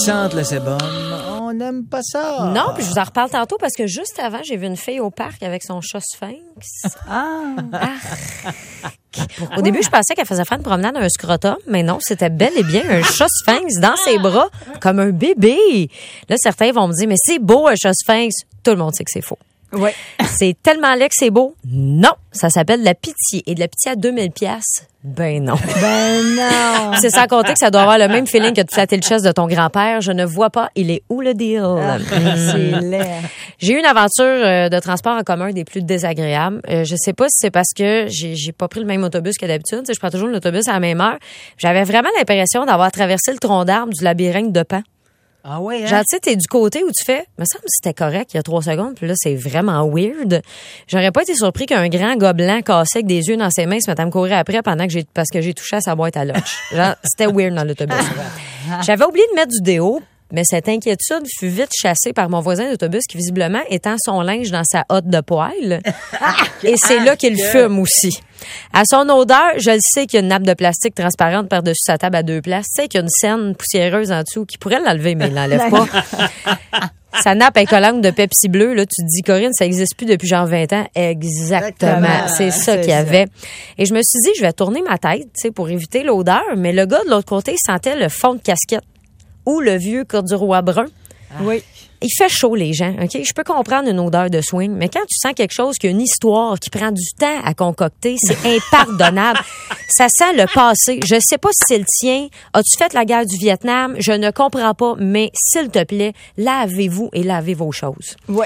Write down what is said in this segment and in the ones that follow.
sente le sébum. On n'aime pas ça. Non, puis je vous en reparle tantôt parce que juste avant, j'ai vu une fille au parc avec son chat sphinx. Au début, je pensais qu'elle faisait faire une promenade à un scrotum, mais non, c'était bel et bien un chat sphinx dans ses bras, comme un bébé. Là, certains vont me dire, mais c'est beau un chat sphinx. Tout le monde sait que c'est faux. Ouais. C'est tellement laid que c'est beau. Non, ça s'appelle de la pitié. Et de la pitié à 2000 piastres, ben non. Ben non. C'est sans compter que ça doit avoir le même feeling que de flatter le chest de ton grand-père. Je ne vois pas, il est où le deal? C'est laid. J'ai eu une aventure de transport en commun des plus désagréables. Je sais pas si c'est parce que j'ai pas pris le même autobus que d'habitude. Tu sais, je prends toujours l'autobus à la même heure. J'avais vraiment l'impression d'avoir traversé le tronc d'arbre du labyrinthe de Pan. Ah ouais, hein? Genre, tu sais, t'es du côté où tu fais, me semble que c'était correct il y a 3 secondes, puis là, c'est vraiment weird. J'aurais pas été surpris qu'un grand gars blanc cassé avec des yeux dans ses mains se mette à me courir après parce que j'ai touché à sa boîte à lunch. Genre, c'était weird dans l'autobus. J'avais oublié de mettre du déo, mais cette inquiétude fut vite chassée par mon voisin d'autobus qui, visiblement, étend son linge dans sa hotte de poêle. Et c'est là qu'il fume aussi. À son odeur, je le sais qu'il y a une nappe de plastique transparente par-dessus sa table à 2 places. Tu sais qu'il y a une scène poussiéreuse en dessous qui pourrait l'enlever, mais il l'enlève pas. Sa nappe est collante de Pepsi bleu. Là, tu te dis, Corinne, ça existe plus depuis genre 20 ans. Exactement. C'est ça qu'il y avait. Et je me suis dit, je vais tourner ma tête, tu sais, pour éviter l'odeur. Mais le gars de l'autre côté sentait le fond de casquette ou le vieux corduroy brun. Oui. Il fait chaud, les gens, OK? Je peux comprendre une odeur de swing, mais quand tu sens quelque chose qui a une histoire, qui prend du temps à concocter, c'est impardonnable. Ça sent le passé. Je sais pas si c'est le tien. As-tu fait la guerre du Vietnam? Je ne comprends pas, mais s'il te plaît, lavez-vous et lavez vos choses. Oui.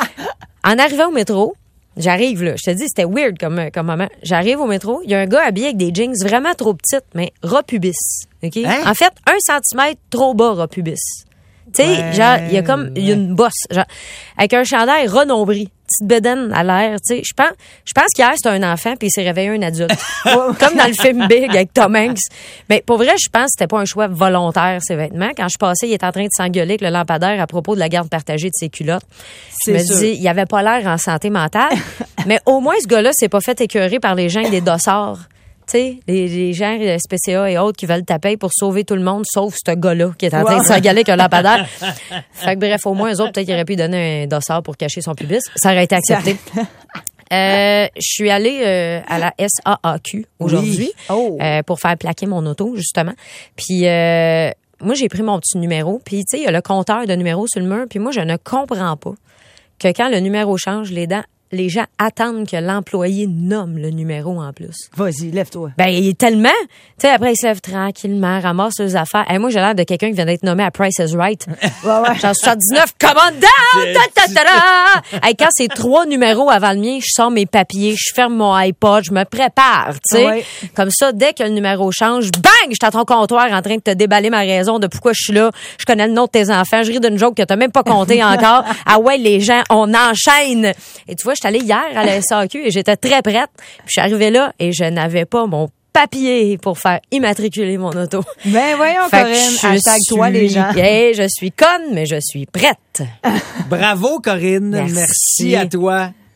En arrivant au métro, j'arrive là. Je te dis, c'était weird comme moment. J'arrive au métro, il y a un gars habillé avec des jeans vraiment trop petites, mais ras pubis. OK? Hein? En fait, 1 centimètre trop bas ras pubis. Tu sais, genre, il y a une bosse, genre, avec un chandail renombré, petite bedaine à l'air, tu sais. Je pense qu'hier, c'était un enfant, puis il s'est réveillé un adulte. Comme dans le film Big avec Tom Hanks. Mais pour vrai, je pense que c'était pas un choix volontaire, ces vêtements. Quand je passais, il était en train de s'engueuler avec le lampadaire à propos de la garde partagée de ses culottes. Je me dis, il avait pas l'air en santé mentale. Mais au moins, ce gars-là s'est pas fait écœurer par les gens avec des dossards. Tu sais, les gens SPCA et autres qui veulent taper pour sauver tout le monde, sauf ce gars-là qui est en train de s'engueuler avec un lampadaire. Fait que bref, au moins, eux autres, peut-être qu'ils auraient pu donner un dossard pour cacher son pubis. Ça aurait été accepté. Je suis allée à la SAAQ aujourd'hui pour faire plaquer mon auto, justement. Puis moi, j'ai pris mon petit numéro. Puis, tu sais, il y a le compteur de numéros sur le mur. Puis moi, je ne comprends pas que quand le numéro change, les gens attendent que l'employé nomme le numéro en plus. Vas-y, lève-toi. Ben, il est tellement... Tu sais, après, il se lève tranquillement, ramasse ses affaires. Hey, moi, j'ai l'air de quelqu'un qui vient d'être nommé à Price is Right. Ouais. Genre 79, come on down! Hey, quand c'est 3 numéros avant le mien, je sors mes papiers, je ferme mon iPod, je me prépare, tu sais. Ouais. Comme ça, dès que le numéro change, bang! Je suis à ton comptoir en train de te déballer ma raison de pourquoi je suis là. Je connais le nom de tes enfants. Je ris d'une joke que t'as même pas compté encore. Ah ouais, les gens, on enchaîne. Et tu vois, je suis allée hier à la SAQ et j'étais très prête. Puis je suis arrivée là et je n'avais pas mon papier pour faire immatriculer mon auto. Ben voyons, Corinne, hashtag toi les gens. Je suis conne, mais je suis prête. Bravo, Corinne. Merci à toi.